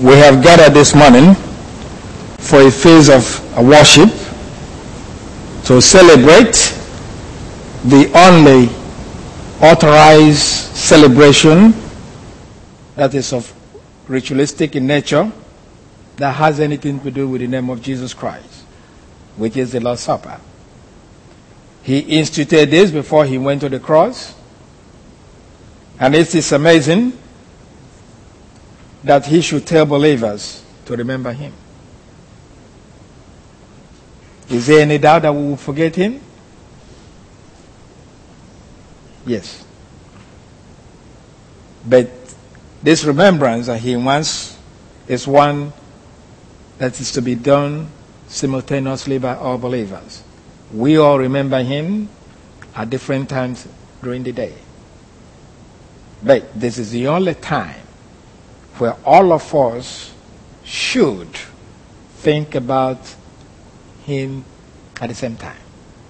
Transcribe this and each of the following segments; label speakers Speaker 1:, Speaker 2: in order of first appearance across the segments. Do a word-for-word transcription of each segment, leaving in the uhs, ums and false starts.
Speaker 1: we have gathered this morning for a phase of worship to celebrate the only authorized celebration that is of ritualistic in nature that has anything to do with the name of Jesus Christ, which is the Lord's Supper. He instituted this before he went to the cross, and it is amazing that he should tell believers to remember him. Is there any doubt that we will forget him? Yes. But this remembrance that he wants is one that is to be done simultaneously by all believers. We all remember him at different times during the day. But this is the only time where all of us should think about him at the same time.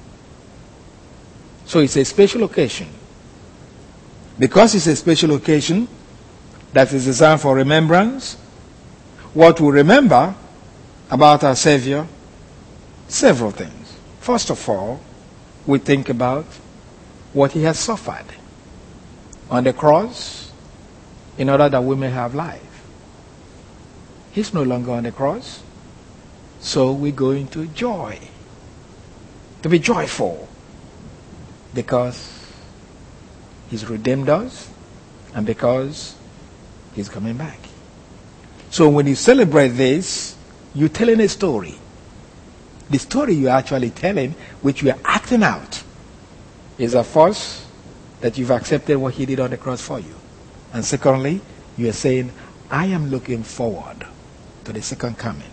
Speaker 1: So it's a special occasion. Because it's a special occasion that is designed for remembrance, what we remember about our Savior, several things. First of all, we think about what he has suffered on the cross in order that we may have life. He's no longer on the cross, so we go into joy, to be joyful, because he's redeemed us and because he's coming back. So when you celebrate this, you're telling a story. The story you're actually telling, which you are acting out, is a first, that you've accepted what he did on the cross for you. And secondly, you are saying, I am looking forward to the second coming.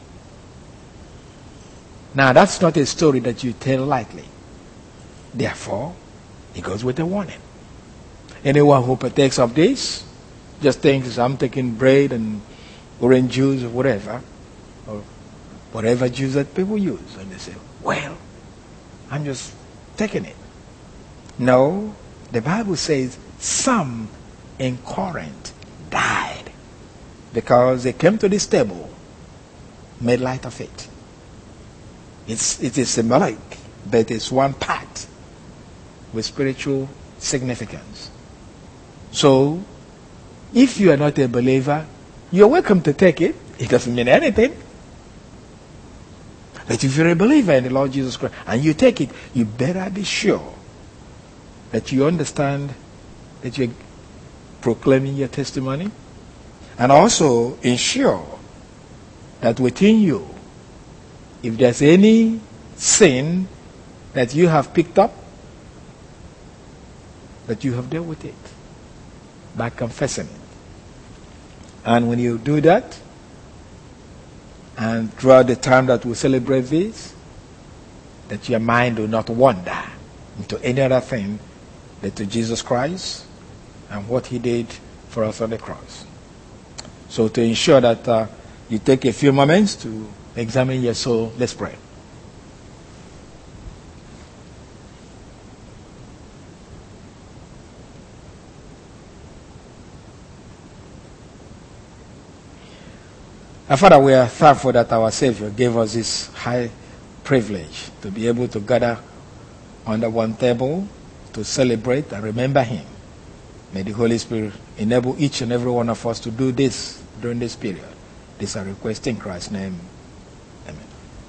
Speaker 1: Now, that's not a story that you tell lightly. Therefore, it goes with a warning. Anyone who partakes of this just thinks, I'm taking bread and orange juice or whatever, or whatever juice that people use. And they say, well, I'm just taking it. No, the Bible says some in Corinth died because they came to this table, made light of it. It's, it is symbolic, but it's one part with spiritual significance. So, if you are not a believer, you're welcome to take it. It doesn't mean anything. But if you're a believer in the Lord Jesus Christ and you take it, you better be sure that you understand that you're proclaiming your testimony, and also ensure that within you, if there's any sin that you have picked up, that you have dealt with it by confessing it. And when you do that, and throughout the time that we celebrate this, that your mind will not wander into any other thing but to Jesus Christ and what he did for us on the cross. So to ensure that uh, you take a few moments to examine your soul, let's pray. Our Father, we are thankful that our Savior gave us this high privilege to be able to gather under one table to celebrate and remember him. May the Holy Spirit enable each and every one of us to do this during this period. This I request in Christ's name. Amen.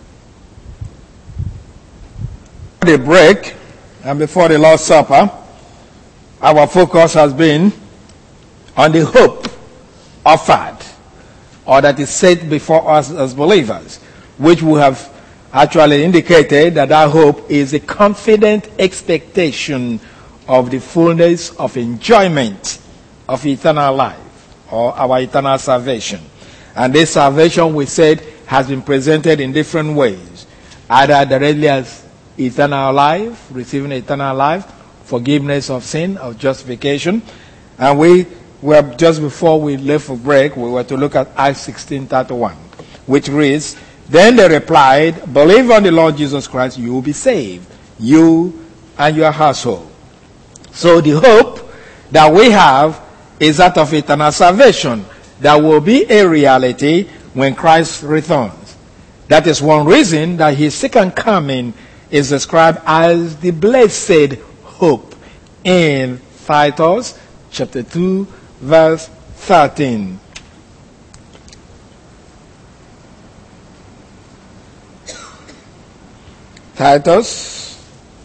Speaker 1: The break and before the Lord's Supper, our focus has been on the hope offered, or that is set before us as believers, which we have actually indicated that our hope is a confident expectation of the fullness of enjoyment of eternal life, or our eternal salvation. And this salvation, we said, has been presented in different ways, either directly as eternal life, receiving eternal life, forgiveness of sin, of justification. And we were, just before we left for break, we were to look at Acts sixteen thirty-one, which reads, then they replied, believe on the Lord Jesus Christ, you will be saved, you and your household. So the hope that we have is that of eternal salvation. that will be a reality when Christ returns. That is one reason that his second coming is described as the blessed hope in Titus chapter two, verse thirteen. Titus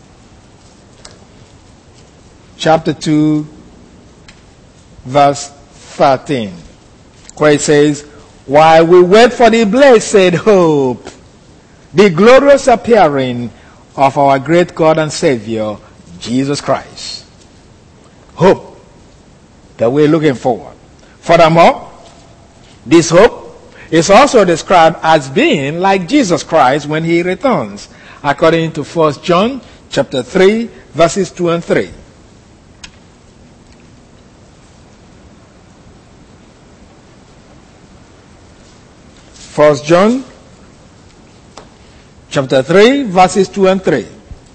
Speaker 1: chapter two, verse thirteen, where it says, while we wait for the blessed hope, the glorious appearing of our great God and Savior, Jesus Christ. Hope that we're looking forward. Furthermore, this hope is also described as being like Jesus Christ when he returns, according to First John chapter three, verses two and three. First John chapter three, verses two and three.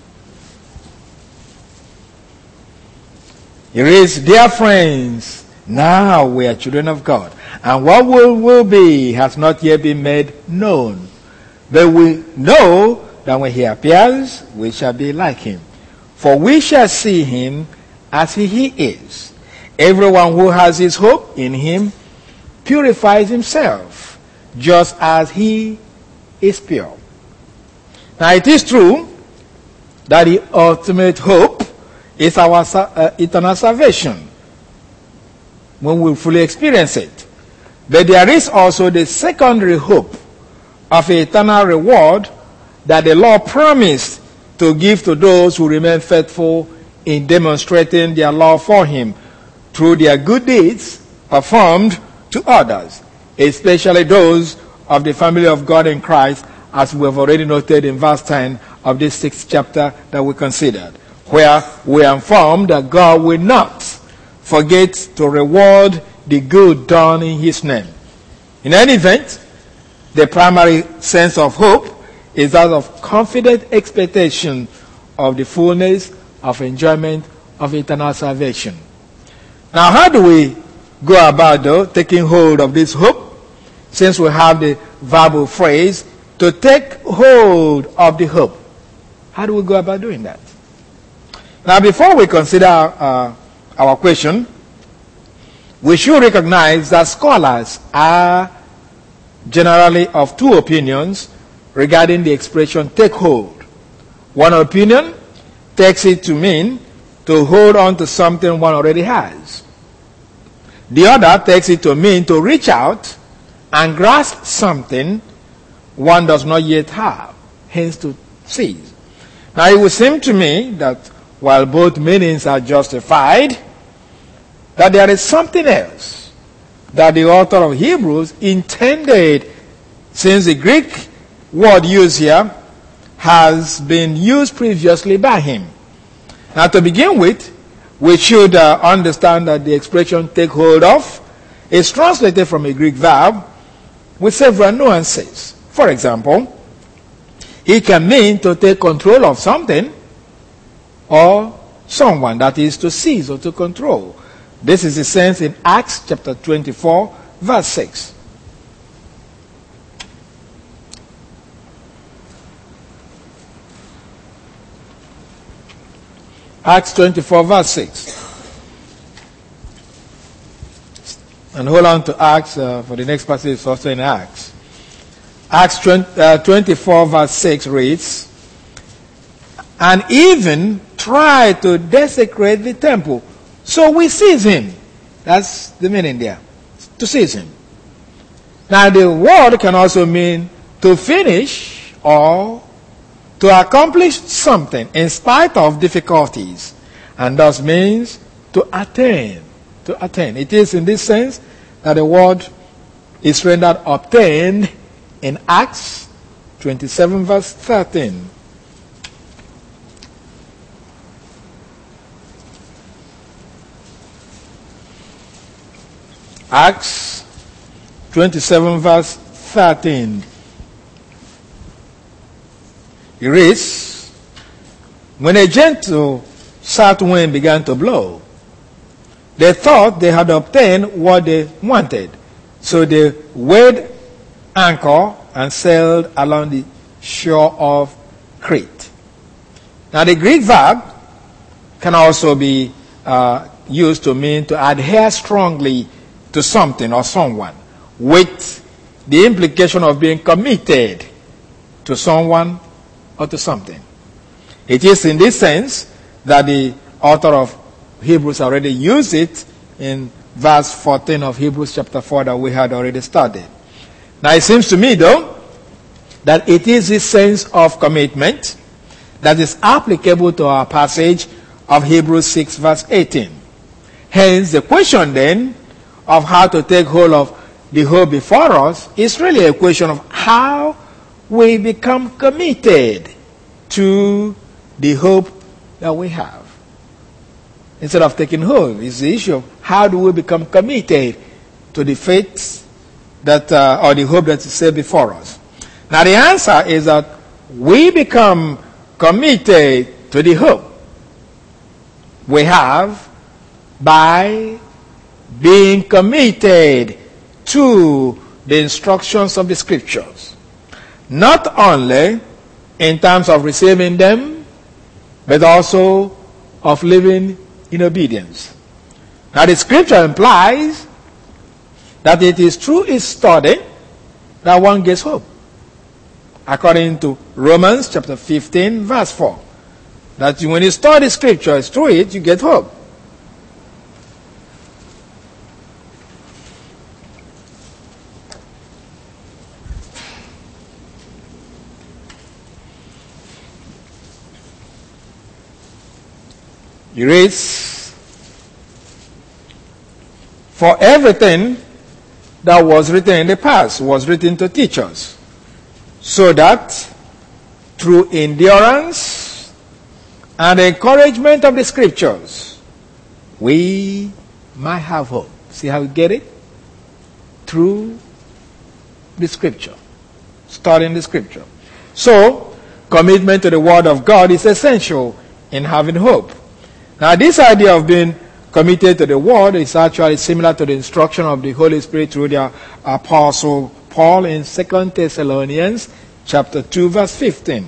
Speaker 1: It reads, dear friends, now we are children of God, and what will, will be has not yet been made known. But we know that when he appears, we shall be like him. For we shall see him as he is. Everyone who has his hope in him purifies himself, just as he is pure. Now it is true that the ultimate hope is our uh, eternal salvation when we fully experience it. But there is also the secondary hope of eternal reward that the Lord promised to give to those who remain faithful in demonstrating their love for him through their good deeds performed to others, especially those of the family of God in Christ, as we have already noted in verse ten of this sixth chapter that we considered, where we are informed that God will not forget to reward the good done in his name. In any event, the primary sense of hope is that of confident expectation of the fullness of enjoyment of eternal salvation. Now, how do we go about, though, taking hold of this hope, since we have the verbal phrase, to take hold of the hope? How do we go about doing that? Now, before we consider uh, our question, we should recognize that scholars are generally of two opinions regarding the expression take hold. One opinion takes it to mean to hold on to something one already has. The other takes it to mean to reach out and grasp something one does not yet have, hence to seize. Now, it would seem to me that while both meanings are justified, that there is something else that the author of Hebrews intended, since the Greek word used here has been used previously by him. Now, to begin with, we should uh, understand that the expression take hold of is translated from a Greek verb with several nuances. For example, it can mean to take control of something or someone, that is, to seize or to control. This is the sense in Acts chapter twenty-four, verse six. Acts twenty-four, verse six. And hold on to Acts uh, for the next passage, is also in Acts. Acts twenty-four, verse six reads, and even tried to desecrate the temple. So we seize him. That's the meaning there. To seize him. Now the word can also mean to finish or to accomplish something in spite of difficulties, and thus means to attain. To attain. It is in this sense that the word is rendered obtained in Acts twenty-seven, verse thirteen. Acts twenty-seven, verse thirteen. It reads, when a gentle south wind began to blow, they thought they had obtained what they wanted, So they weighed anchor and sailed along the shore of Crete. Now the Greek verb can also be uh, used to mean to adhere strongly to something or someone, with the implication of being committed to someone or to something. It is in this sense that the author of Hebrews already used it in verse fourteen of Hebrews chapter four that we had already studied. Now it seems to me, though, that it is this sense of commitment that is applicable to our passage of Hebrews six verse eighteen. Hence, the question then of how to take hold of the hope before us is really a question of how we become committed to the hope that we have. Instead of taking hold, it's the issue of how do we become committed to the faith that, uh, or the hope that is set before us. Now the answer is that we become committed to the hope we have by being committed to the instructions of the scriptures. Not only in terms of receiving them, but also of living in obedience. Now the scripture implies that it is through its study that one gets hope. According to Romans chapter fifteen verse four. That when you study scripture, it's through it you get hope. He reads, for everything that was written in the past was written to teach us, so that through endurance and encouragement of the scriptures, we might have hope. See how we get it? Through the scripture. Studying the scripture. So, commitment to the word of God is essential in having hope. Now, this idea of being committed to the word is actually similar to the instruction of the Holy Spirit through the Apostle Paul in Second Thessalonians chapter two verse fifteen.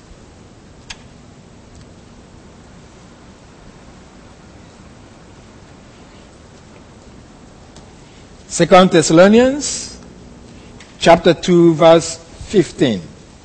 Speaker 1: Second Thessalonians chapter two verse fifteen.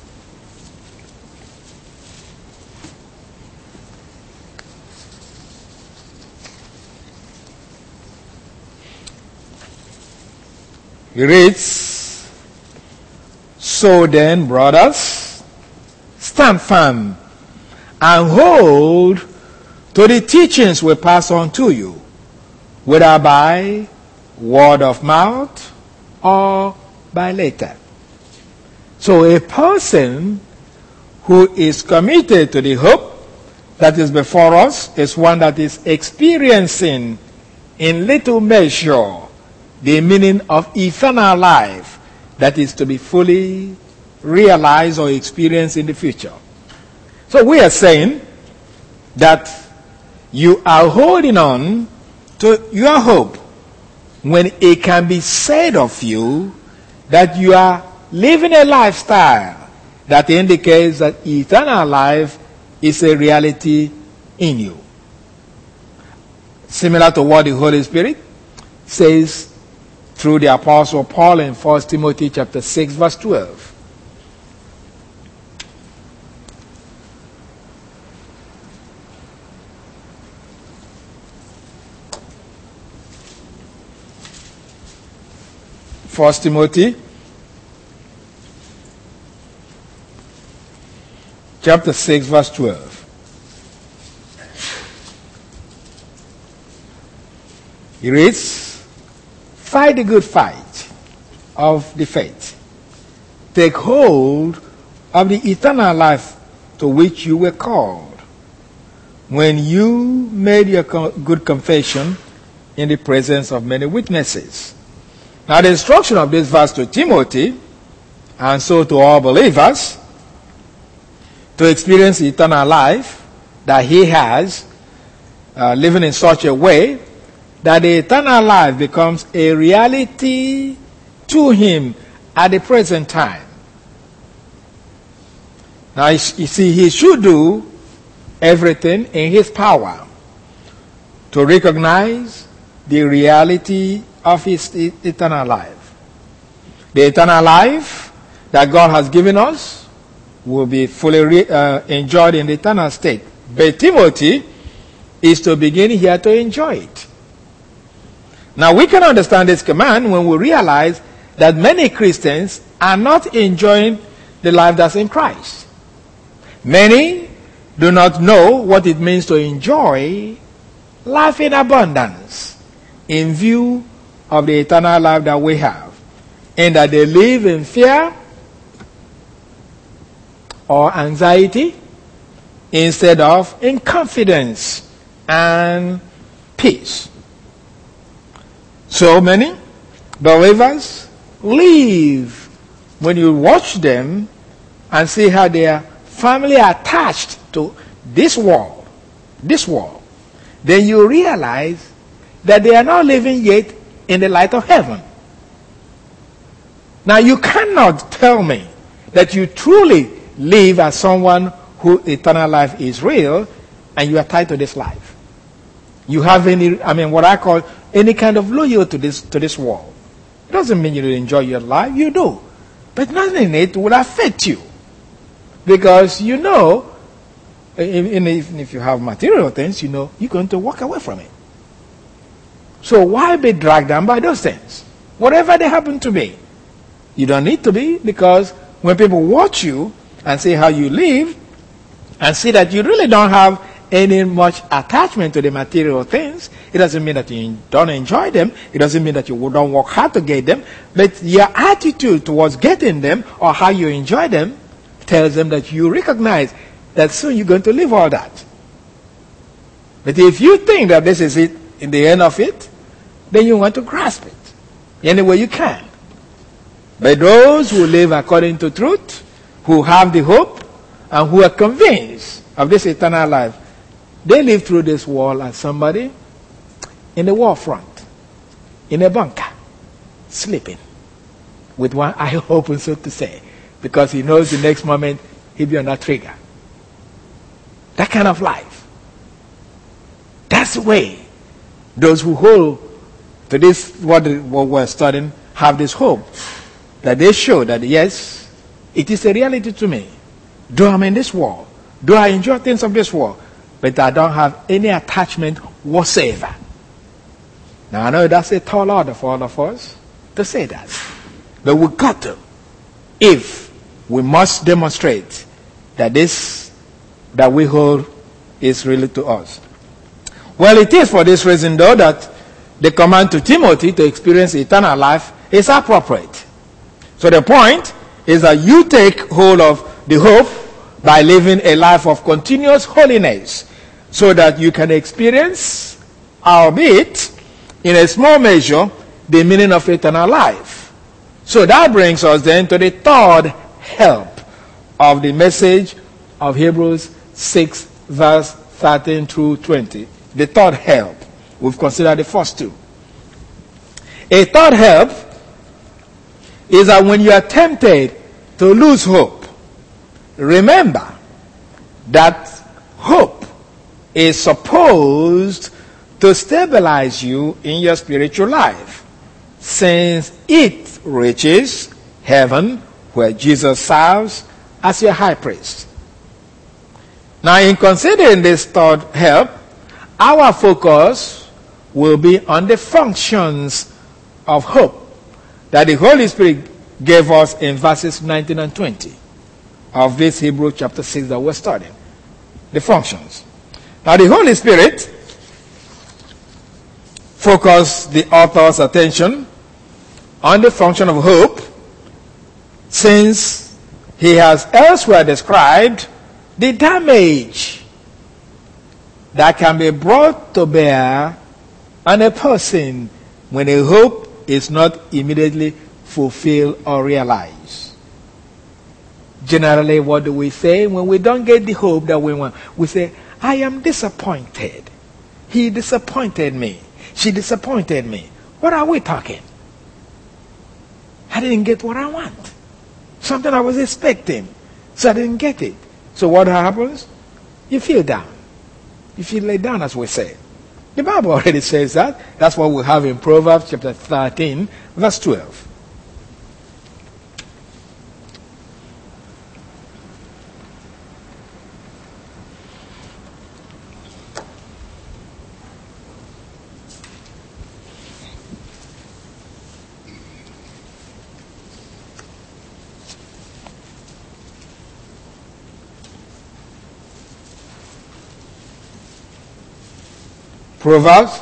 Speaker 1: He reads, so then, brothers, stand firm and hold to the teachings we pass on to you, whether by word of mouth or by letter. So a person who is committed to the hope that is before us is one that is experiencing in little measure the meaning of eternal life that is to be fully realized or experienced in the future. So we are saying that you are holding on to your hope when it can be said of you that you are living a lifestyle that indicates that eternal life is a reality in you. Similar to what the Holy Spirit says through the Apostle Paul in First Timothy chapter six verse twelve. First Timothy chapter six verse twelve. He reads, fight the good fight of the faith. Take hold of the eternal life to which you were called when you made your good confession in the presence of many witnesses. Now the instruction of this verse to Timothy, and so to all believers, to experience eternal life that he has, uh, living in such a way that the eternal life becomes a reality to him at the present time. Now, you see, he should do everything in his power to recognize the reality of his eternal life. The eternal life that God has given us will be fully re- uh, enjoyed in the eternal state. But Timothy is to begin here to enjoy it. Now, we can understand this command when we realize that many Christians are not enjoying the life that's in Christ. Many do not know what it means to enjoy life in abundance in view of the eternal life that we have, and that they live in fear or anxiety instead of in confidence and peace. So many believers live, when you watch them and see how they are firmly attached to this world, this world, then you realize that they are not living yet in the light of heaven. Now, you cannot tell me that you truly live as someone whose eternal life is real and you are tied to this life. You have any, I mean, what I call any kind of loyalty to this, to this world. It doesn't mean you don't enjoy your life, you do. But nothing in it will affect you. Because you know, even if you have material things, you know, you're going to walk away from it. So why be dragged down by those things? Whatever they happen to be. You don't need to be, because when people watch you and see how you live and see that you really don't have any much attachment to the material things, it doesn't mean that you don't enjoy them. It doesn't mean that you don't work hard to get them. But your attitude towards getting them or how you enjoy them tells them that you recognize that soon you're going to leave all that. But if you think that this is it, in the end of it, then you want to grasp it any way you can. But those who live according to truth, who have the hope, and who are convinced of this eternal life, they live through this world as somebody in the war front, in a bunker, sleeping, with one eye open, so to say, because he knows the next moment he'll be on that trigger. That kind of life. That's the way those who hold to this, what, what we're studying, have this hope that they show that, yes, it is a reality to me. Though I'm in this world, though I enjoy things of this world, but I don't have any attachment whatsoever. Now, I know that's a tall order for all of us to say that. But we've got to, if we must demonstrate that this that we hold is really to us. Well, it is for this reason, though, that the command to Timothy to experience eternal life is appropriate. So the point is that you take hold of the hope by living a life of continuous holiness, so that you can experience, albeit in a small measure, the meaning of eternal life. So that brings us then to the third help of the message of Hebrews six, verse thirteen through twenty. The third help. We've considered the first two. A third help is that when you are tempted to lose hope, remember that hope is supposed to stabilize you in your spiritual life, since it reaches heaven, where Jesus serves as your high priest. Now, in considering this third help, our focus will be on the functions of hope that the Holy Spirit gave us in verses nineteen and twenty of this Hebrews chapter six that we're studying. The functions. Now, the Holy Spirit focused the author's attention on the function of hope, since he has elsewhere described the damage that can be brought to bear on a person when a hope is not immediately fulfilled or realized. Generally, what do we say when we don't get the hope that we want? We say, I am disappointed. He disappointed me. She disappointed me. What are we talking? I didn't get what I want. Something I was expecting. So I didn't get it. So what happens? You feel down. You feel laid down, as we say. The Bible already says that. That's what we have in Proverbs chapter thirteen, verse twelve. Proverbs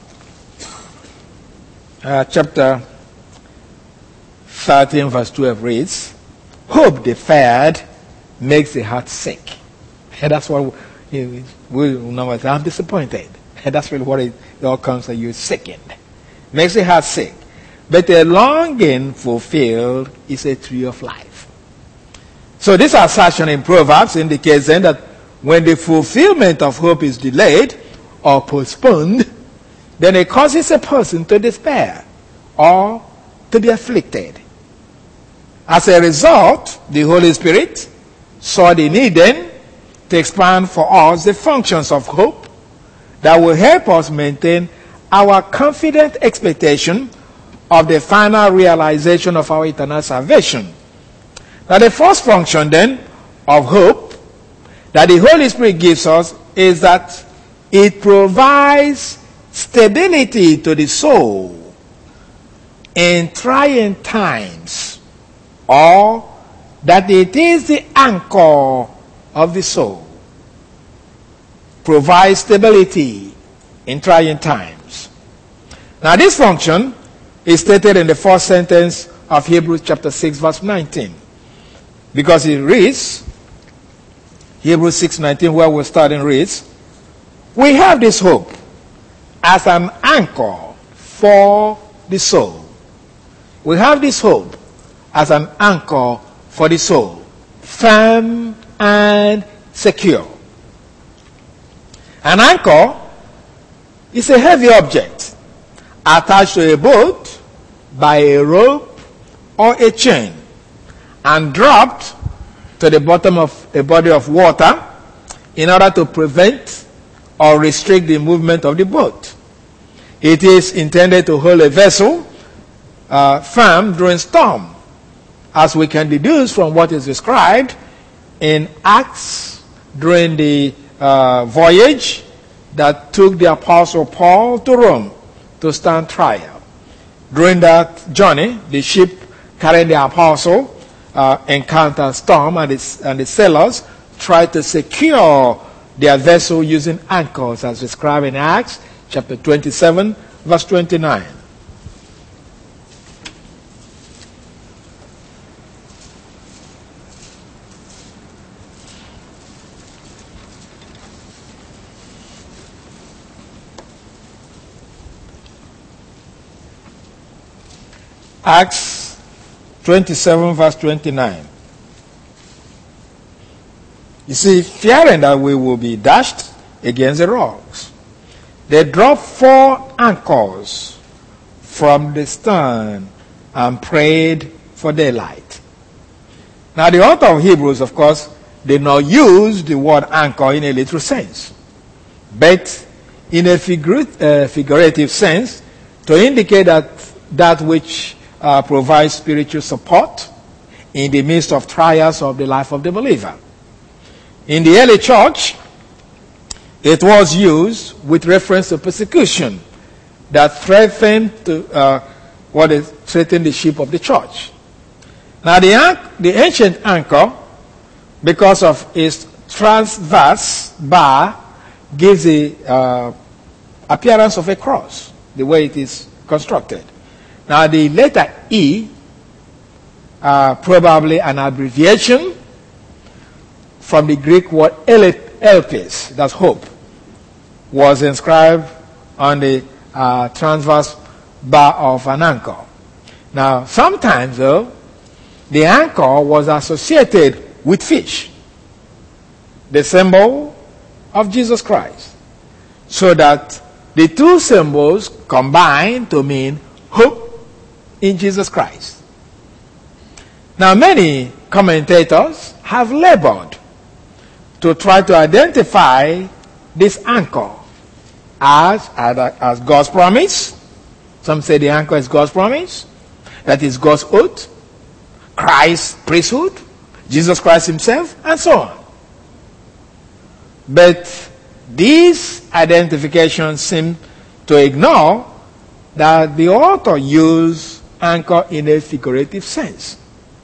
Speaker 1: uh, chapter thirteen verse twelve reads, hope deferred makes the heart sick. And that's what we, we know. I'm disappointed. And that's really what it, it all comes to. You're sickened. Makes the heart sick. But a longing fulfilled is a tree of life. So this assertion in Proverbs indicates then that when the fulfillment of hope is delayed or postponed, then it causes a person to despair or to be afflicted. As a result, the Holy Spirit saw the need then to expand for us the functions of hope that will help us maintain our confident expectation of the final realization of our eternal salvation. Now, the first function then of hope that the Holy Spirit gives us is that it provides stability to the soul in trying times, or that it is the anchor of the soul. Provides stability in trying times. Now, this function is stated in the first sentence of Hebrews chapter six, verse nineteen. Because it reads, Hebrews six nineteen, where we're starting, reads, we have this hope as an anchor for the soul. We have this hope as an anchor for the soul, firm and secure. An anchor is a heavy object attached to a boat by a rope or a chain and dropped to the bottom of a body of water in order to prevent or restrict the movement of the boat. It is intended to hold a vessel uh, firm during storm, as we can deduce from what is described in Acts during the uh, voyage that took the Apostle Paul to Rome to stand trial. During that journey, the ship carrying the apostle uh, encountered storm, and the, and the sailors tried to secure their vessel using anchors, as described in Acts chapter twenty-seven, verse twenty-nine. Acts twenty-seven, verse twenty-nine. You see, fearing that we will be dashed against the rocks, they dropped four anchors from the stern and prayed for daylight. Now, the author of Hebrews, of course, did not use the word anchor in a literal sense, but in a figur- uh, figurative sense, to indicate that that which uh, provides spiritual support in the midst of trials of the life of the believer. In the early church, it was used with reference to persecution that threatened to uh, what is threatened the ship of the church. Now, the, the ancient anchor, because of its transverse bar, gives the uh, appearance of a cross, the way it is constructed. Now, the letter E, uh, probably an abbreviation from the Greek word elpis, that's hope, was inscribed on the uh, transverse bar of an anchor. Now, sometimes, though, the anchor was associated with fish, the symbol of Jesus Christ, so that the two symbols combine to mean hope in Jesus Christ. Now, many commentators have labored to try to identify this anchor as, as God's promise. Some say the anchor is God's promise. That is God's oath, Christ's priesthood, Jesus Christ himself, and so on. But these identifications seem to ignore that the author used anchor in a figurative sense.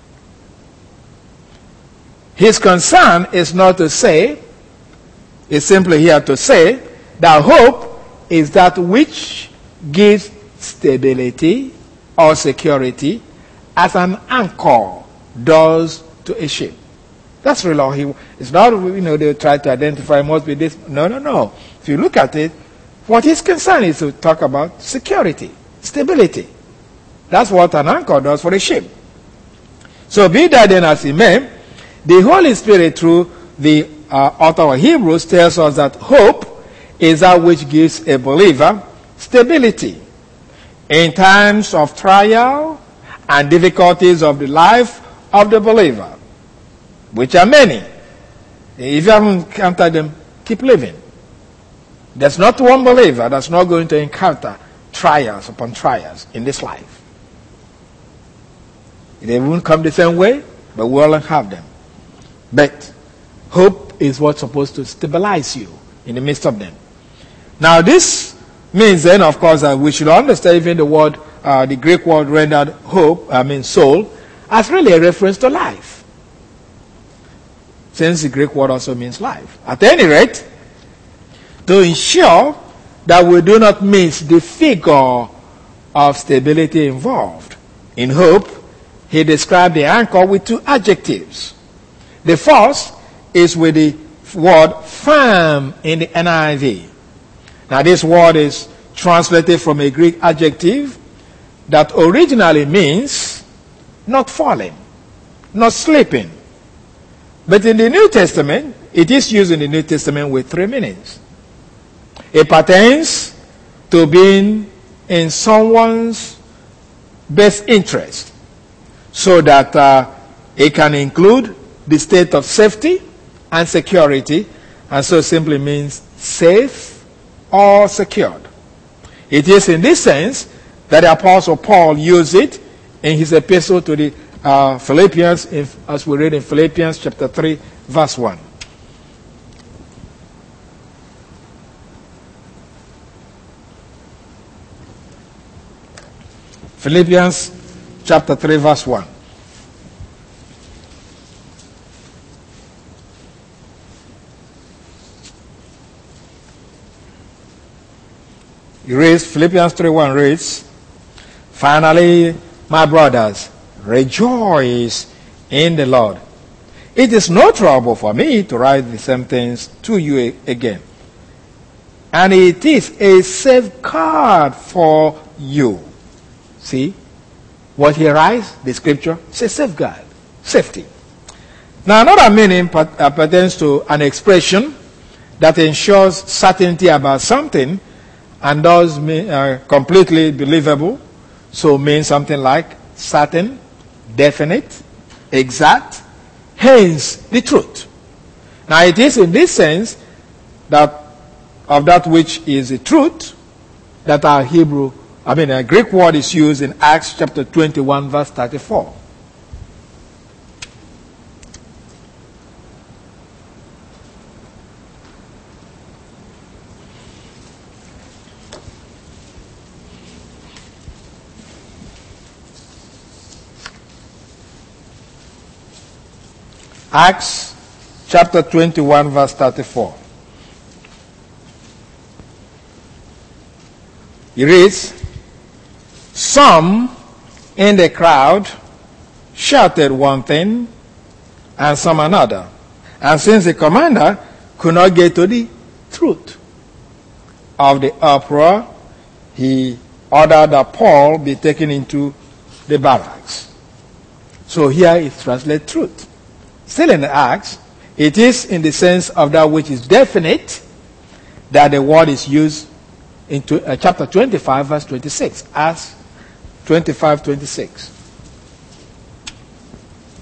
Speaker 1: His concern is not to say, is simply here to say, that hope is that which gives stability or security as an anchor does to a ship. That's really all he, it's not, you know, they try to identify, must be this. No, no, no. If you look at it, what his concern is to talk about security, stability. That's what an anchor does for a ship. So be that then as it may, the Holy Spirit through the uh, author of Hebrews tells us that hope is that which gives a believer stability in times of trial and difficulties of the life of the believer, which are many. If you haven't encountered them, keep living. There's not one believer that's not going to encounter trials upon trials in this life. They won't come the same way, but we all have them. But hope is what's supposed to stabilize you in the midst of them. Now this means then, of course, that we should understand even the word, uh, the Greek word rendered hope, I mean soul, as really a reference to life. Since the Greek word also means life. At any rate, to ensure that we do not miss the figure of stability involved in hope, he described the anchor with two adjectives. The first is with the word firm in the N I V. Now this word is translated from a Greek adjective that originally means not falling, not slipping. But in the New Testament, it is used in the New Testament with three meanings. It pertains to being in someone's best interest, so that uh, it can include the state of safety and security, and so simply means safe or secured. It is in this sense that the Apostle Paul used it in his epistle to the uh, Philippians, if, as we read in Philippians chapter three, verse one. Philippians chapter three, verse one. It reads, Philippians three one reads, finally, my brothers, rejoice in the Lord. It is no trouble for me to write the same things to you again. And it is a safeguard for you. See, what he writes, the scripture, is a safeguard, safety. Now another meaning pertains to an expression that ensures certainty about something and thus mean, uh, completely believable. So means something like certain, definite, exact, hence the truth. Now it is in this sense that of that which is the truth that our Hebrew, I mean a Greek word is used in Acts chapter twenty-one verse thirty-four. Acts chapter twenty-one verse thirty-four. It reads, some in the crowd shouted one thing and some another. And since the commander could not get to the truth of the uproar, he ordered that Paul be taken into the barracks. So here it translates truth. Still in the Acts, it is in the sense of that which is definite that the word is used in uh, chapter twenty-five, verse twenty-six. Acts twenty-five, twenty-six.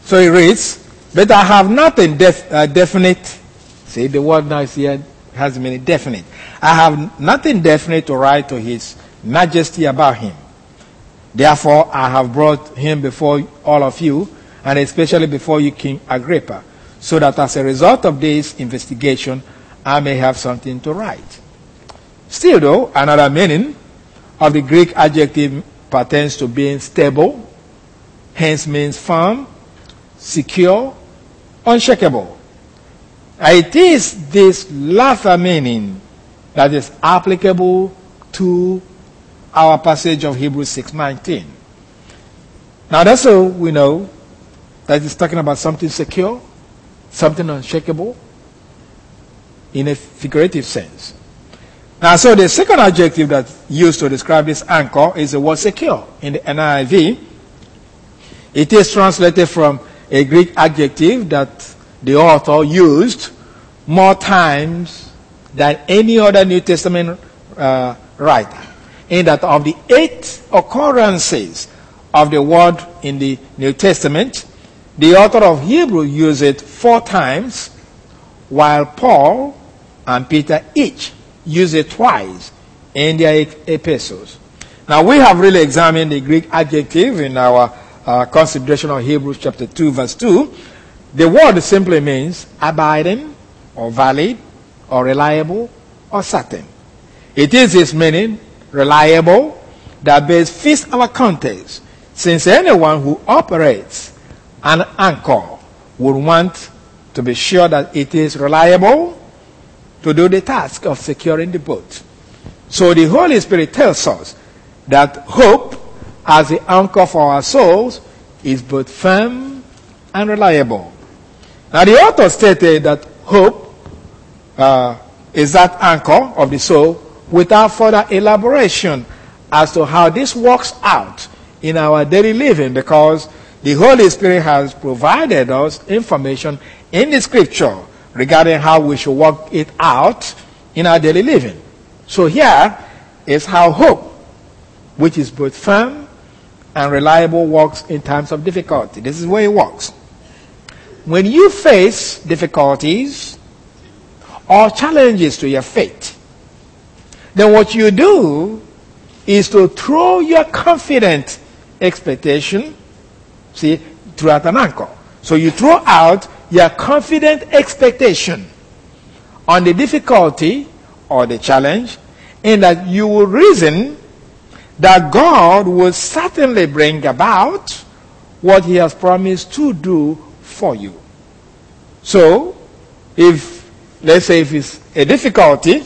Speaker 1: So he reads, but I have nothing def, uh, definite. See, the word now is here has meaning definite. I have nothing definite to write to his majesty about him. Therefore, I have brought him before all of you, and especially before you, King Agrippa, so that as a result of this investigation, I may have something to write. Still, though, another meaning of the Greek adjective pertains to being stable, hence means firm, secure, unshakable. It is this latter meaning that is applicable to our passage of Hebrews six nineteen. Now that's so we know that it's talking about something secure, something unshakable, in a figurative sense. Now, so the second adjective that's used to describe this anchor is the word secure in the N I V. It is translated from a Greek adjective that the author used more times than any other New Testament uh, writer. In that of the eight occurrences of the word in the New Testament, the author of Hebrew used it four times, while Paul and Peter each use it twice in their epistles. Now, we have really examined the Greek adjective in our uh, consideration of Hebrews chapter two, verse two. The word simply means abiding, or valid, or reliable, or certain. It is its meaning, reliable, that best fits our context, since anyone who operates an anchor would want to be sure that it is reliable to do the task of securing the boat. So the Holy Spirit tells us that hope, as the anchor for our souls, is both firm and reliable. Now the author stated that hope uh, is that anchor of the soul without further elaboration as to how this works out in our daily living, because the Holy Spirit has provided us information in the scripture regarding how we should work it out in our daily living. So here is how hope, which is both firm and reliable, works in times of difficulty. This is where it works. When you face difficulties or challenges to your faith, then what you do is to throw your confident expectation, see, throughout an anchor. So you throw out your confident expectation on the difficulty or the challenge, in that you will reason that God will certainly bring about what he has promised to do for you. So, if, let's say, if it's a difficulty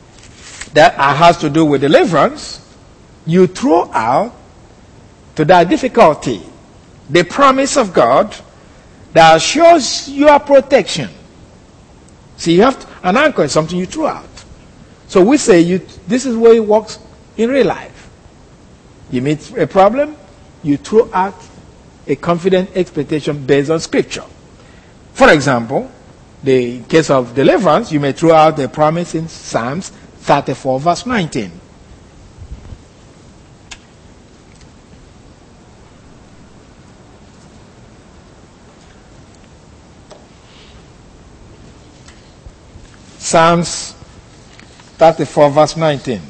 Speaker 1: that has to do with deliverance, you throw out to that difficulty the promise of God that assures your protection. See, you have to, an anchor is something you throw out. So we say you, this is where it works in real life. You meet a problem, you throw out a confident expectation based on scripture. For example, the in case of deliverance, you may throw out a promise in Psalms thirty-four, verse nineteen. Psalms thirty-four, verse nineteen.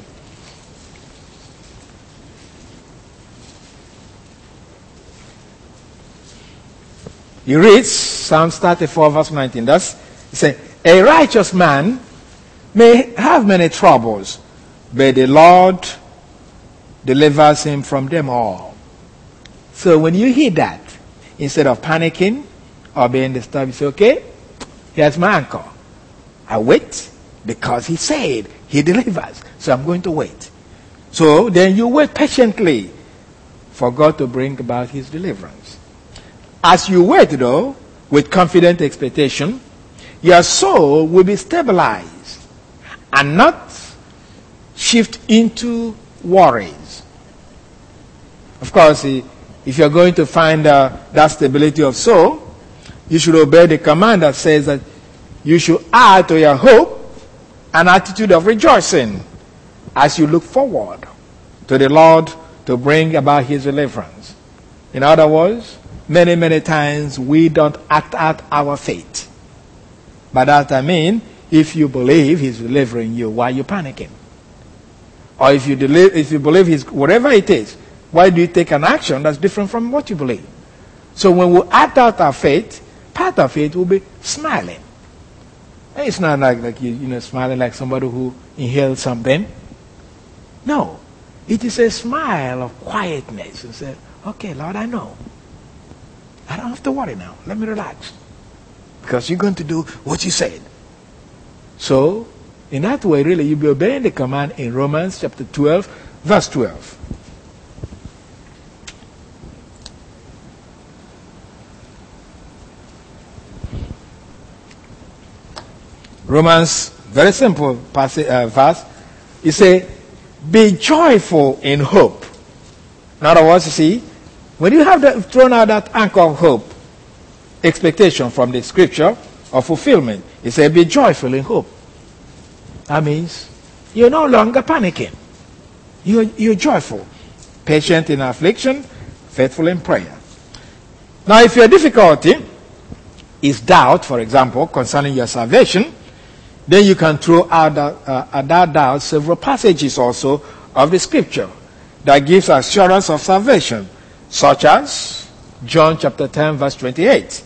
Speaker 1: He reads Psalms thirty-four, verse nineteen. That's, he says, a righteous man may have many troubles, but the Lord delivers him from them all. So when you hear that, instead of panicking or being disturbed, you say, okay, here's my anchor. I wait because he said he delivers. So I'm going to wait. So then you wait patiently for God to bring about his deliverance. As you wait, though, with confident expectation, your soul will be stabilized and not shift into worries. Of course, if you're going to find uh, that stability of soul, you should obey the command that says that you should add to your hope an attitude of rejoicing as you look forward to the Lord to bring about his deliverance. In other words, many, many times we don't act out our faith. By that I mean, if you believe he's delivering you, why are you panicking? Or if you, deli- if you believe he's, whatever it is, why do you take an action that's different from what you believe? So when we act out our faith, part of it will be smiling. And it's not like, like you, you know, smiling like somebody who inhaled something. No. It is a smile of quietness and say, okay, Lord, I know. I don't have to worry now. Let me relax. Because you're going to do what you said. So, in that way, really, you'll be obeying the command in Romans chapter twelve, verse twelve. Romans, very simple passage, uh, verse. It says, be joyful in hope. In other words, you see, when you have that, thrown out that anchor of hope, expectation from the scripture of fulfillment, it says, be joyful in hope. That means you're no longer panicking. You're, you're joyful, patient in affliction, faithful in prayer. Now, if your difficulty is doubt, for example, concerning your salvation, then you can throw out that, uh, at that doubt several passages also of the scripture that gives assurance of salvation, such as John chapter ten, verse twenty-eight.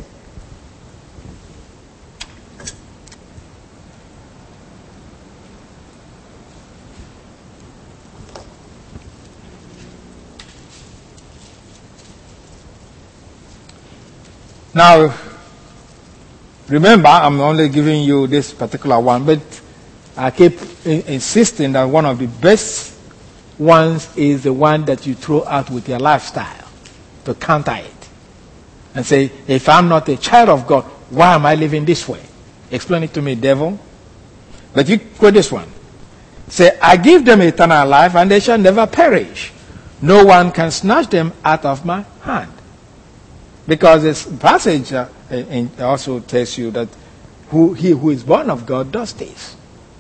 Speaker 1: Now, remember, I'm only giving you this particular one, but I keep in- insisting that one of the best ones is the one that you throw out with your lifestyle to counter it. And say, if I'm not a child of God, why am I living this way? Explain it to me, devil. But you quote this one. Say, I give them eternal life and they shall never perish. No one can snatch them out of my hand. Because this passage uh, in, also tells you that who, he who is born of God does this.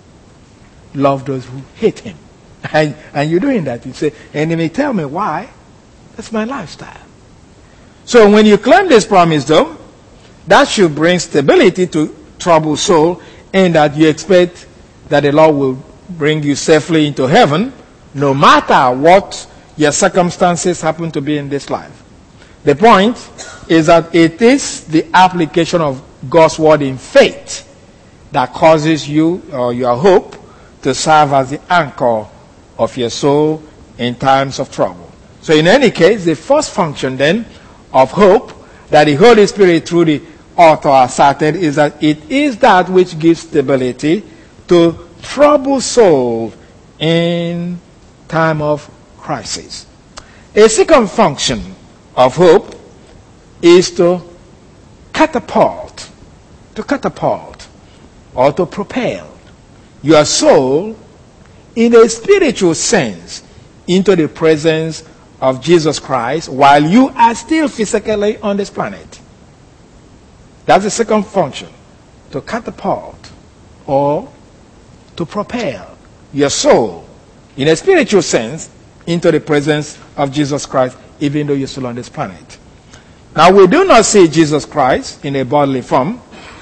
Speaker 1: Love those who hate him. And, and you're doing that. You say, enemy, tell me why. That's my lifestyle. So when you claim this promise, though, that should bring stability to troubled soul, in that you expect that the Lord will bring you safely into heaven, no matter what your circumstances happen to be in this life. The point is that it is the application of God's word in faith that causes you or your hope to serve as the anchor of your soul in times of trouble. So in any case, the first function then of hope that the Holy Spirit through the author asserted is that it is that which gives stability to troubled soul in time of crisis. A second function of hope is to catapult, to catapult, or to propel your soul in a spiritual sense into the presence of Jesus Christ while you are still physically on this planet. That's the second function, to catapult or to propel your soul in a spiritual sense into the presence of Jesus Christ, even though you're still on this planet. Now, we do not see Jesus Christ in a bodily form,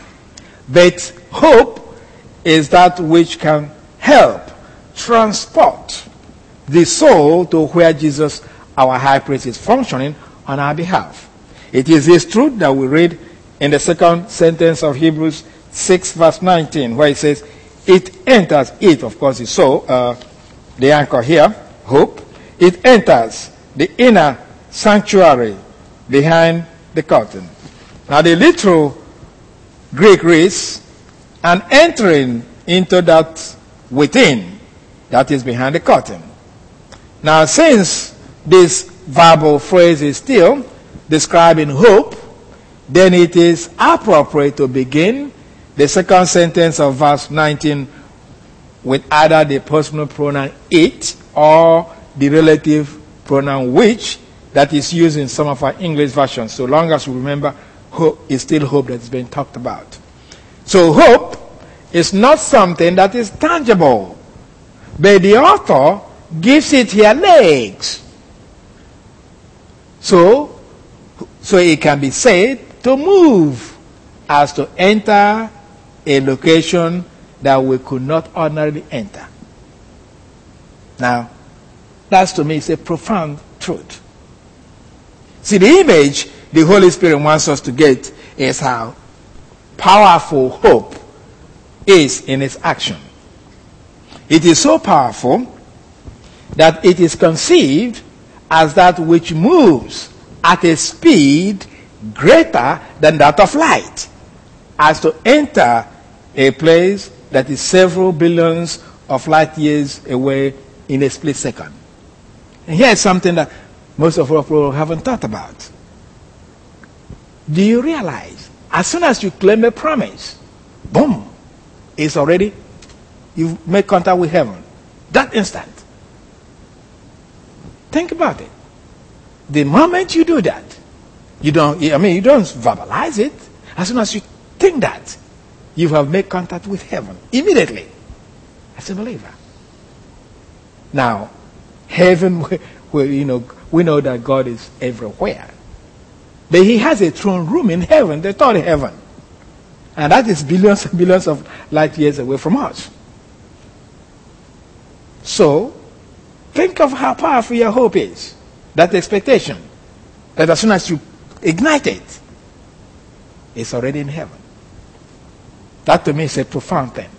Speaker 1: but hope is that which can help transport the soul to where Jesus, our high priest, is functioning on our behalf. It is this truth that we read in the second sentence of Hebrews six, verse nineteen, where it says, it enters, it, of course, is so, uh, the anchor here, hope, it enters the inner sanctuary behind the curtain. Now, the literal Greek reads, and entering into that within, that is behind the curtain. Now, since this verbal phrase is still describing hope, then it is appropriate to begin the second sentence of verse nineteen with either the personal pronoun it or the relative pronoun which that is used in some of our English versions. So long as we remember, hope is still hope that's being talked about. So hope is not something that is tangible, but the author gives it here legs. So So it can be said to move as to enter a location that we could not ordinarily enter. Now, that's to me is a profound truth. See, the image the Holy Spirit wants us to get is how powerful hope is in its action. It is so powerful that it is conceived as that which moves at a speed greater than that of light, as to enter a place that is several billions of light years away in a split second. And here's something that most of our people haven't thought about. Do you realize, as soon as you claim a promise, boom, it's already, you've made contact with heaven. That instant. Think about it. The moment you do that, you don't, I mean, you don't verbalize it. As soon as you think that, you have made contact with heaven immediately as a believer. Now, heaven, where, you know, we know that God is everywhere. But he has a throne room in heaven, the third heaven. And that is billions and billions of light years away from us. So, think of how powerful your hope is. That expectation. That as soon as you ignite it, it's already in heaven. That to me is a profound thing.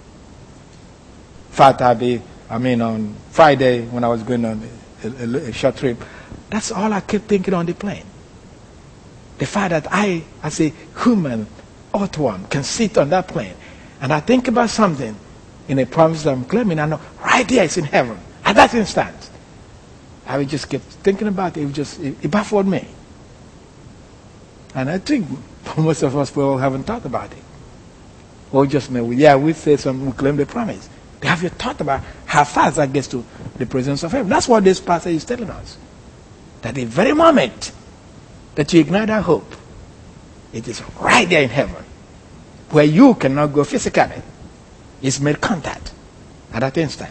Speaker 1: In fact, I, be, I mean, on Friday when I was going on a, a, a short trip, that's all I kept thinking on the plane. The fact that I, as a human, ought one, can sit on that plane, and I think about something in a promise that I'm claiming, I know right there it's in heaven. At that instant, I would just keep thinking about it. It just it, it baffled me. And I think most of us people haven't thought about it. Or just know, yeah, we say something, we claim the promise. But have you thought about how fast that gets to the presence of heaven? That's what this passage is telling us. That the very moment that you ignite that hope, it is right there in heaven, where you cannot go physically. It's made contact at that instant.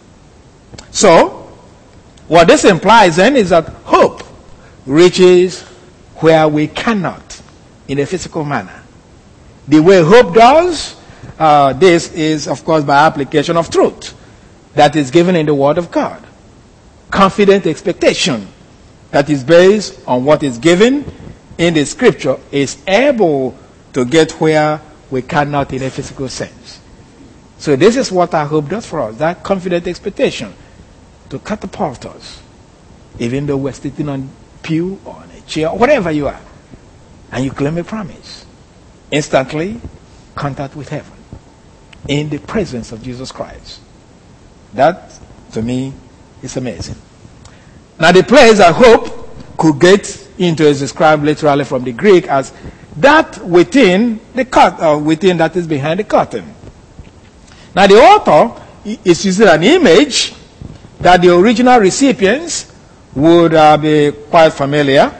Speaker 1: So, what this implies then is that hope reaches where we cannot in a physical manner. The way hope does, uh, this is, of course, by application of truth that is given in the Word of God. Confident expectation that is based on what is given in the Scripture is able to get where we cannot in a physical sense. So this is what our hope does for us, that confident expectation to catapult us, even though we're sitting on a pew or on a chair or whatever you are, and you claim a promise. Instantly, contact with heaven in the presence of Jesus Christ. That, to me, is amazing. Now, the place I hope could get into is described literally from the Greek as that within the curtain, or within that is behind the curtain. Now, the author is using an image that the original recipients would uh, be quite familiar.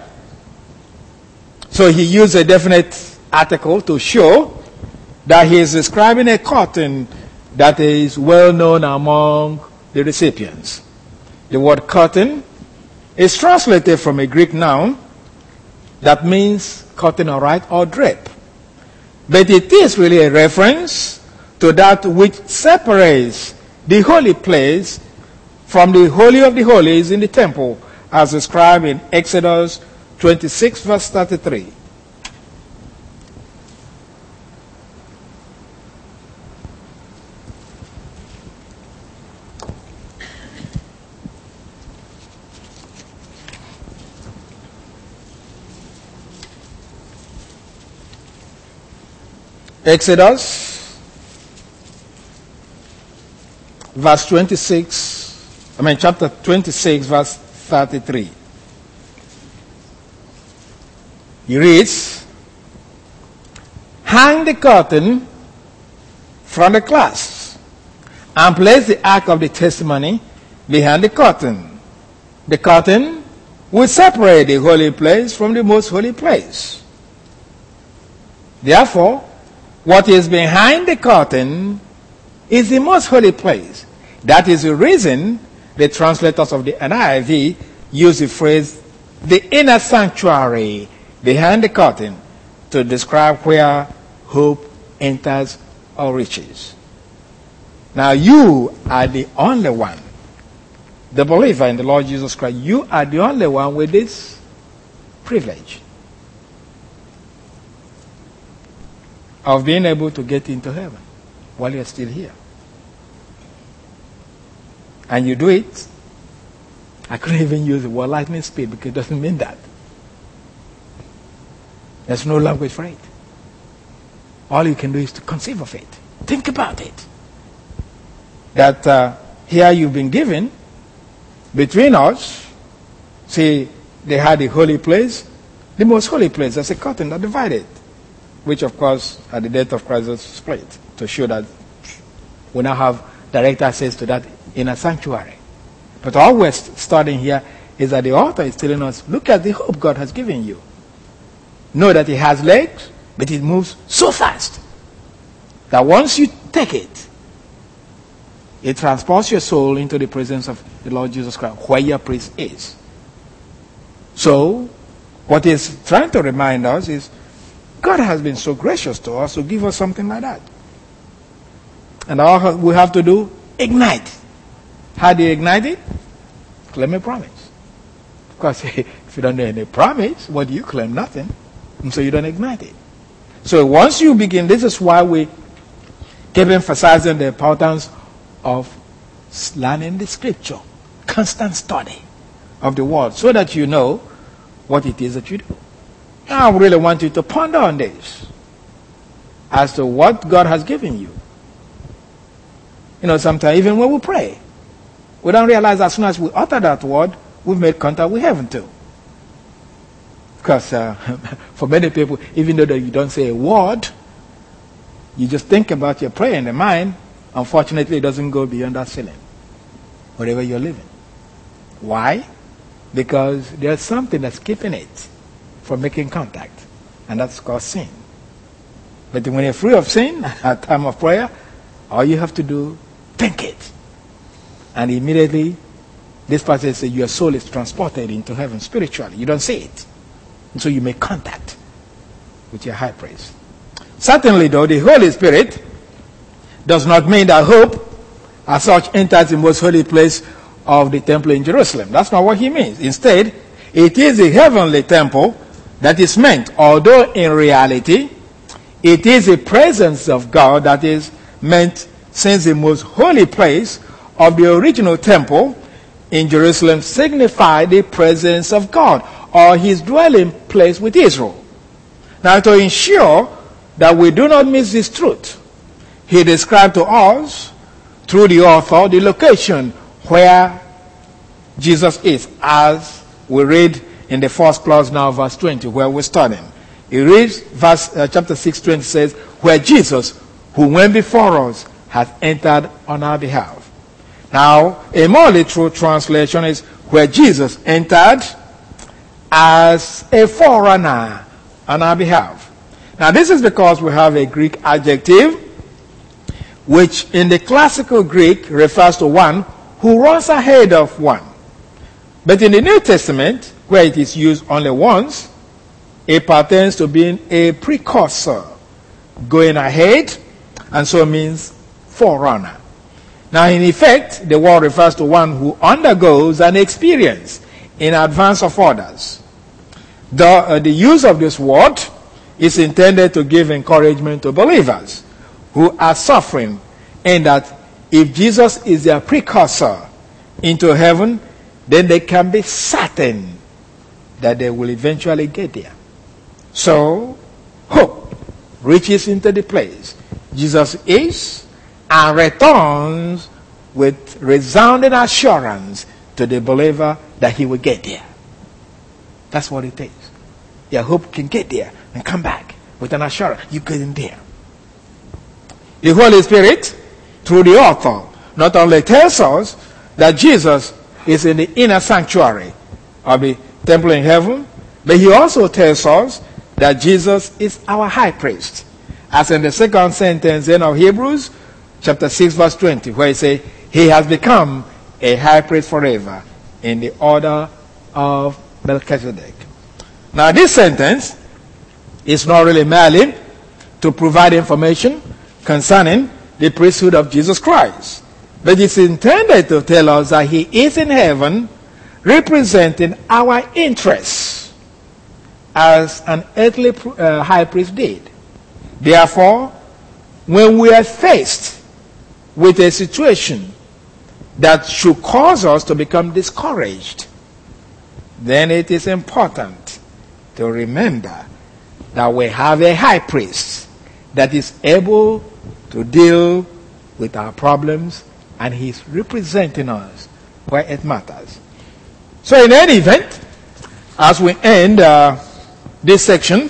Speaker 1: So he used a definite article to show that he is describing a curtain that is well known among the recipients. The word curtain is translated from a Greek noun that means curtain or right or drape. But it is really a reference to that which separates the holy place from the Holy of the Holies in the temple, as described in Exodus twenty-six, verse thirty-three. Exodus, verse twenty-six, I mean chapter twenty-six, verse thirty-three. He reads, hang the curtain from the clasps and place the ark of the testimony behind the curtain. The curtain will separate the holy place from the most holy place. Therefore, what is behind the curtain is the most holy place. That is the reason the translators of the N I V use the phrase, the inner sanctuary, behind the curtain to describe where hope enters or reaches. Now you are the only one, the believer in the Lord Jesus Christ, you are the only one with this privilege of being able to get into heaven while you're still here. And you do it, I couldn't even use the word lightning speed because it doesn't mean that. There's no language for it. All you can do is to conceive of it. Think about it. That uh, here you've been given, between us, see, they had the holy place, the most holy place. There's a curtain that divided, which of course, at the death of Christ, was split to show that we now have direct access to that inner sanctuary. But all we're studying here is that the author is telling us, look at the hope God has given you. Know that it has legs, but it moves so fast that once you take it, it transports your soul into the presence of the Lord Jesus Christ, where your priest is. So, what he's trying to remind us is, God has been so gracious to us to give us something like that. And all we have to do, ignite. How do you ignite it? Claim a promise. Because if you don't know any promise, what do you claim? Nothing. And so you don't ignite it. So once you begin, this is why we keep emphasizing the importance of learning the scripture, constant study of the word, so that you know what it is that you do. Now I really want you to ponder on this as to what God has given you. You know, sometimes even when we pray, we don't realize as soon as we utter that word, we've made contact with heaven too. Because uh, for many people, even though you don't say a word, you just think about your prayer in the mind. Unfortunately, it doesn't go beyond that ceiling, wherever you're living. Why? Because there's something that's keeping it from making contact, and that's called sin. But when you're free of sin at time of prayer, all you have to do, think it. And immediately, this passage says your soul is transported into heaven spiritually. You don't see it. And so you make contact with your high priest. Certainly, though, the Holy Spirit does not mean that hope as such enters the most holy place of the temple in Jerusalem. That's not what he means. Instead, it is the heavenly temple that is meant, although in reality, it is the presence of God that is meant, since the most holy place of the original temple in Jerusalem signified the presence of God, or his dwelling place with Israel. Now, to ensure that we do not miss this truth, he described to us, through the author, the location where Jesus is, as we read in the first clause now, verse twenty, where we're studying. He reads, verse, uh, chapter six, twenty says, where Jesus, who went before us, has entered on our behalf. Now, a more literal translation is, where Jesus entered as a forerunner on our behalf. Now, this is because we have a Greek adjective, which in the classical Greek refers to one who runs ahead of one. But in the New Testament, where it is used only once, it pertains to being a precursor, going ahead, and so means forerunner. Now, in effect, the word refers to one who undergoes an experience in advance of others. The, uh, the use of this word is intended to give encouragement to believers who are suffering, and that if Jesus is their precursor into heaven, then they can be certain that they will eventually get there. So, hope reaches into the place Jesus is and returns with resounding assurance to the believer that he will get there. That's what it is. Your hope can get there and come back with an assurance you getting there. The Holy Spirit, through the author, not only tells us that Jesus is in the inner sanctuary of the temple in heaven, but he also tells us that Jesus is our high priest. As in the second sentence then of Hebrews, chapter six, verse twenty, where he says, he has become a high priest forever in the order of Melchizedek. Now, this sentence is not really merely to provide information concerning the priesthood of Jesus Christ, but it's intended to tell us that he is in heaven representing our interests as an earthly uh, high priest did. Therefore, when we are faced with a situation that should cause us to become discouraged, then it is important to remember that we have a high priest that is able to deal with our problems, and he's representing us where it matters. So in any event, as we end uh, this section,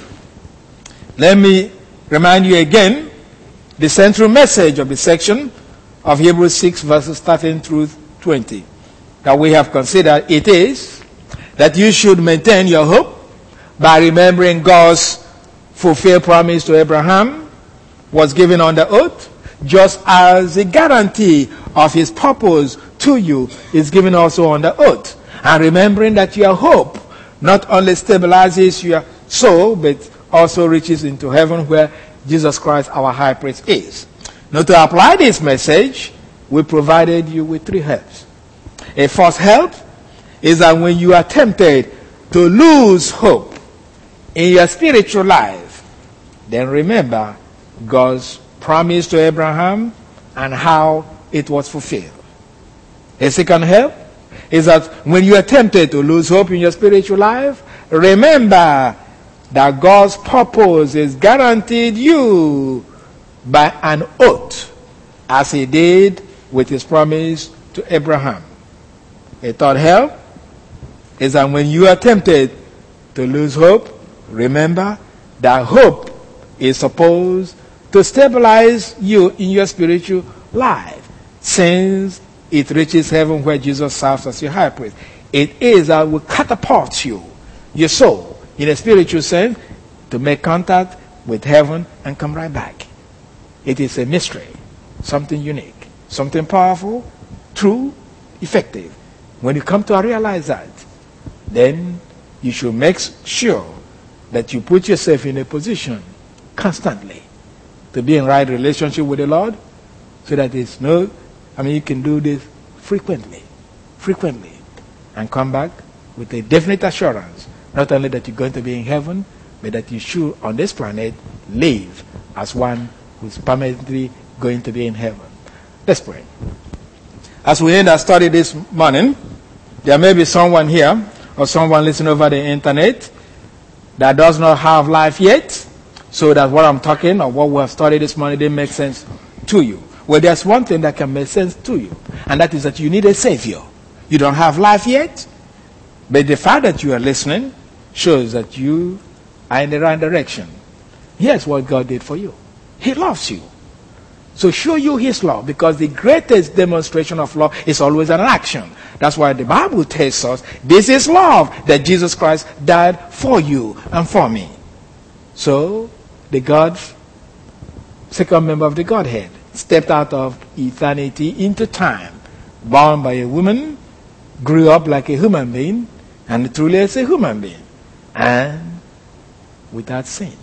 Speaker 1: let me remind you again the central message of the section of Hebrews six verses thirteen through twenty that we have considered. It is that you should maintain your hope by remembering God's fulfilled promise to Abraham was given on the oath, just as the guarantee of his purpose to you is given also on the oath. And remembering that your hope not only stabilizes your soul, but also reaches into heaven where Jesus Christ, our high priest, is. Now, to apply this message, we provided you with three helps. A first help is that when you are tempted to lose hope in your spiritual life, then remember God's promise to Abraham and how it was fulfilled. A second help is that when you are tempted to lose hope in your spiritual life, remember that God's purpose is guaranteed you by an oath, as he did with his promise to Abraham. A third help is that when you are tempted to lose hope, remember that hope is supposed to stabilize you in your spiritual life, since it reaches heaven where Jesus serves as your high priest. It is that will catapult you, your soul, in a spiritual sense, to make contact with heaven and come right back. It is a mystery, something unique, something powerful, true, effective. When you come to realize that, then you should make sure that you put yourself in a position constantly to be in right relationship with the Lord, so that there's no, I mean, you can do this frequently, frequently, and come back with a definite assurance, not only that you're going to be in heaven, but that you should, on this planet, live as one who's permanently going to be in heaven. Let's pray. As we end our study this morning, there may be someone here or someone listening over the internet that does not have life yet, so that what I'm talking or what we have studied this morning didn't make sense to you. Well, there's one thing that can make sense to you, and that is that you need a Savior. You don't have life yet, but the fact that you are listening shows that you are in the right direction. Here's what God did for you. He loves you. So show you his love, because the greatest demonstration of love is always an action. That's why the Bible tells us this is love, that Jesus Christ died for you and for me. So the God, second member of the Godhead, stepped out of eternity into time, born by a woman, grew up like a human being, and truly as a human being, and without sin.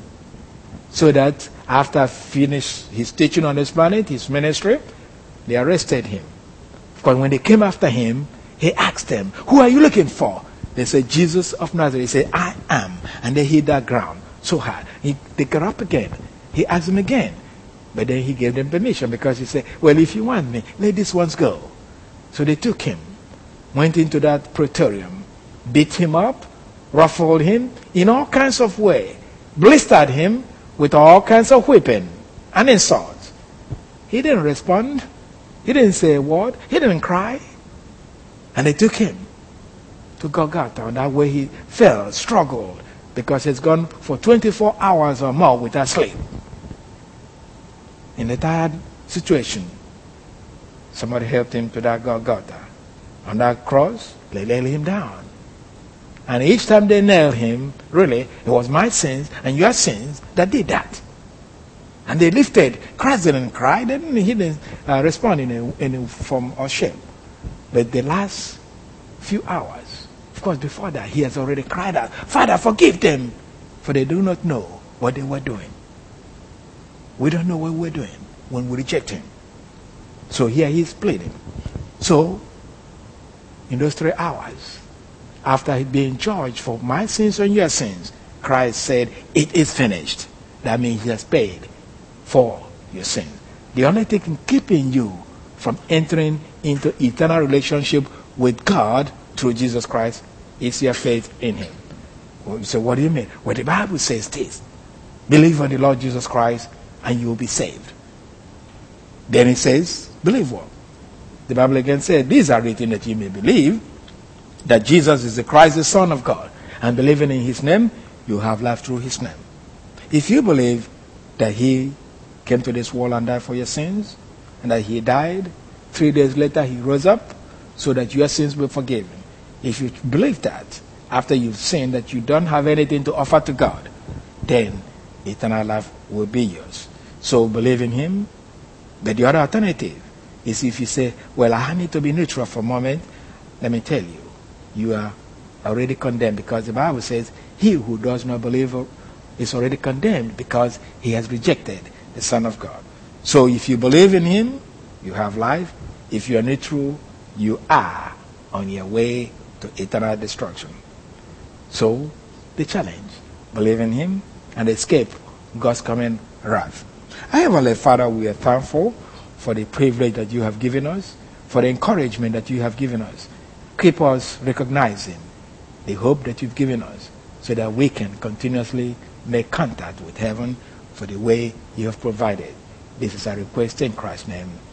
Speaker 1: So that after finished his teaching on this planet, his ministry, they arrested him. Because when they came after him, he asked them, "Who are you looking for?" They said, "Jesus of Nazareth." He said, "I am." And they hit that ground so hard. He, they got up again. He asked them again. But then he gave them permission, because he said, "Well, if you want me, let these ones go." So they took him, went into that praetorium, beat him up, ruffled him in all kinds of ways, blistered him with all kinds of whipping and insults. He didn't respond. He didn't say a word. He didn't cry. And they took him to Golgotha. And that way he fell, struggled, because he's gone for twenty-four hours or more without sleep. In a tired situation, somebody helped him to that Golgotha. On that cross, they nailed him down. And each time they nailed him, really, it was my sins and your sins that did that. And they lifted. Christ didn't cry. They didn't, he didn't uh, respond in a, in a form or shape. But the last few hours, Of course, before that, he has already cried out, Father, forgive them, for they do not know what they were doing. We don't know what we're doing when we reject him. So here he's pleading. So, in those three hours, after he'd been charged for my sins and your sins, Christ said, it is finished. That means he has paid for your sins. The only thing keeping you from entering into eternal relationship with God through Jesus Christ is your faith in him. So what do you mean? Well, the Bible says this. Believe on the Lord Jesus Christ and you will be saved. Then it says, believe what? The Bible again said, these are written that you may believe that Jesus is the Christ, the Son of God. And believing in his name, you have life through his name. If you believe that he came to this world and died for your sins, and that he died, three days later he rose up, so that your sins were forgiven. If you believe that, after you've sinned, that you don't have anything to offer to God, then eternal life will be yours. So believe in him. But the other alternative is if you say, well, I need to be neutral for a moment, let me tell you, you are already condemned, because the Bible says, he who does not believe is already condemned because he has rejected the Son of God. So if you believe in him, you have life. If you are neutral, you are on your way to eternal destruction. So, the challenge, believe in him and escape God's coming wrath. Heavenly Father, we are thankful for the privilege that you have given us, for the encouragement that you have given us. Keep us recognizing the hope that you've given us, so that we can continuously make contact with heaven for the way you have provided. This is our request in Christ's name.